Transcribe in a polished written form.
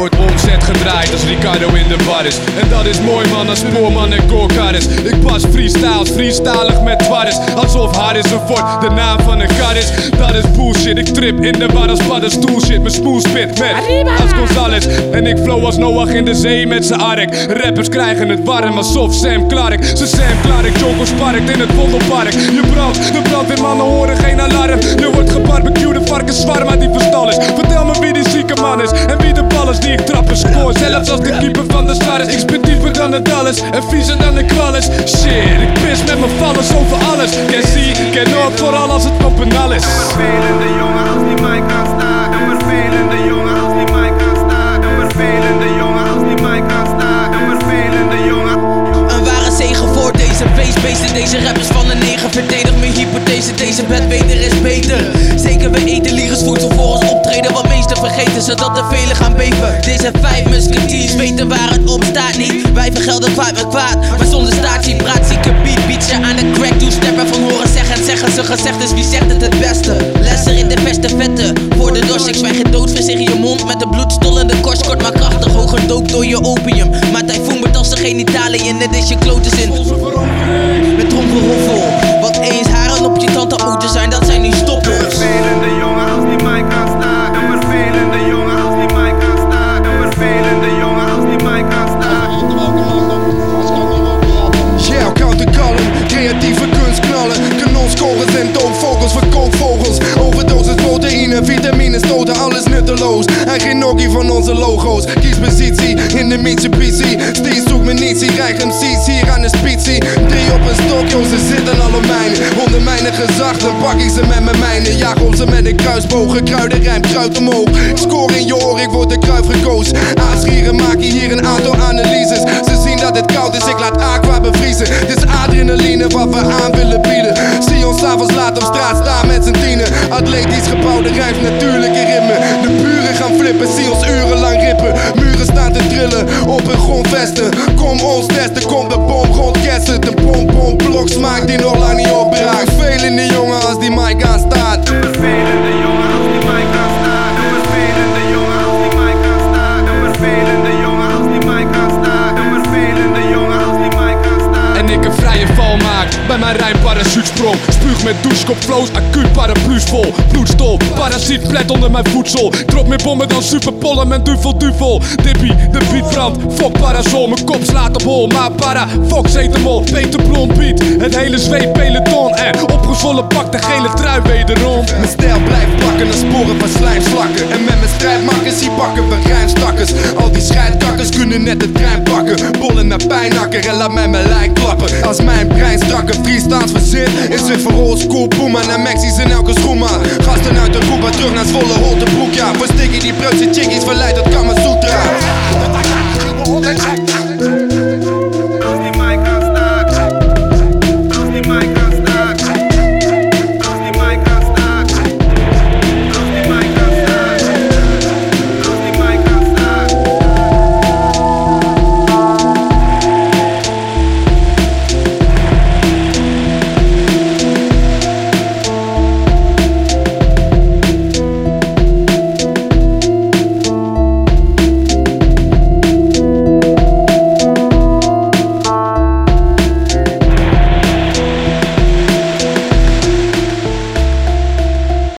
wordt omzet gedraaid als Ricardo in de bar is. En dat is mooi man als Spoorman en Gorkar is. Ik pas freestylig met Twaris. Alsof Harrison Ford de naam van een kar is. Dat is bullshit, ik trip in de war als paddenstoel shit. Mijn spoel spit met als Gonzales. En ik flow als Noach in de zee met zijn ark. Rappers krijgen het warm alsof Sam Clark. Ze Sam Clark, Jonko sparkt in het Vondelpark. Je brandt, de brandweermannen horen geen alarm. Je wordt gebarbecued, varkens zwaar maar die verstal is. Vertel me wie die zieke man is en wie de bal is die ik trappen spoor. Zelfs als de keeper van de Star is. Ik spit dieper dan het alles en viezer dan de kwal is. Shit, ik pis met mijn vallers over alles. Ken zie, ken ook vooral als het op en al is. Een vervelende jongen als die mic aan staat. Een vervelende jongen als die mic aan staat. Een vervelende jongen als die mic aan staat. Een vervelende jongen. Een ware zegen voor deze feestbeesten. Deze rappers van de negen. Verdedig mijn hypothese, deze bedweter is beter. Zeker we eten lyrisch voedsel voor ons optreden. Wat meesten vergeten zodat de velen gaan beven. Deze 5 musketeers weten waar het op staat niet. Wij vergelden kwaad met kwaad, maar zonder statie. Praat zieke beat, beat je aan de crack. Doe steppen van horen zeggen, zeggen ze gezegd is wie zegt het beste. Lessen in de beste vetten, voor de dorst. Ik zwijg je doodvis in je mond met de bloedstollende korst. Kort maar krachtig, hoger doop door je opium. Maar tyfoon wordt als de genitaliën, net is je klote zin. Met tromgeroffel, wat eens haren op je tand had moeten zijn, dat zijn die stoppels. Een vervelende jongen als die mic aan staat. Een vervelende jongen als die mic aan staat. Een vervelende jongen als die mic aan staat. Yeah, koud kalm, creatieve kunst knallen. Kanonskorrels en doofvogels voor kookvogels. Overdoses proteïne, vitamine stoten, alles nutteloos. En geen nokkie van onze logo's. Kies positie in de Mitsubishi. Steen zoek munitie, rijg MC's hier aan de speedzie. 3 op een stokjo, ze zitten al op mijn. Onder mijn gezag, dan pak ik ze met mijn mijnen. Jaag op ze met een kruisboog, gekruide rijm, kruid omhoog. Ik score in je oor, ik word de kruif gekozen. Aanschieren maak je hier een aantal analyses. Ze zien dat het koud is, ik laat aqua bevriezen. Dit is adrenaline wat we aan willen bieden. Zie ons avonds laat op straat staan met z'n tienen. Atletisch gebouwde rijms, natuurlijke ritme. De buren gaan flippen, zie ons urenlang rippen. Muren staan te trillen op hun grondvesten. Kom ons testen, kom de bom grondkessen. De blok smaak die nog lang niet opbraakt. Vervelende jongen als die mic aan staat. Een vervelende jongen als die mic aan staat. Een vervelende jongen als die mic aan staat. Een vervelende jongen als die mic aan staat. Een vervelende jongen als die mic aan staat. En ik een vrije val maak bij mijn rijm parachutesprong. Spuug met douchekop flows, acuut paraplu's vol. Bloedstol, parasiet plet onder mijn voedsel. Drop meer bommen dan superpollen, mijn duvel. Dippie, de beat brandt, fok parasol. Mijn kop slaat op hol, maar para, fox etemol. Peter Blond beat, het hele zweep peloton. En opgezwollen pak de gele trui wederom. Mijn stijl blijft plakken als sporen van slijmslakken. En met mijn strijdmakkers hier pakken we rijmstakkers. Al die scheidkakkers kunnen net de trein pakken. Bollen met pijnakker en laat mij mijn lijn klappen. Als mijn brein strakke freestyles verzin, is het voor oldschool Puma naar Mexi's in elke schoen maar. Gasten uit de Roepa terug naar Zwolle, Holtebroek ja. Verstikken die preutse chickies, verleid tot Kamasutra.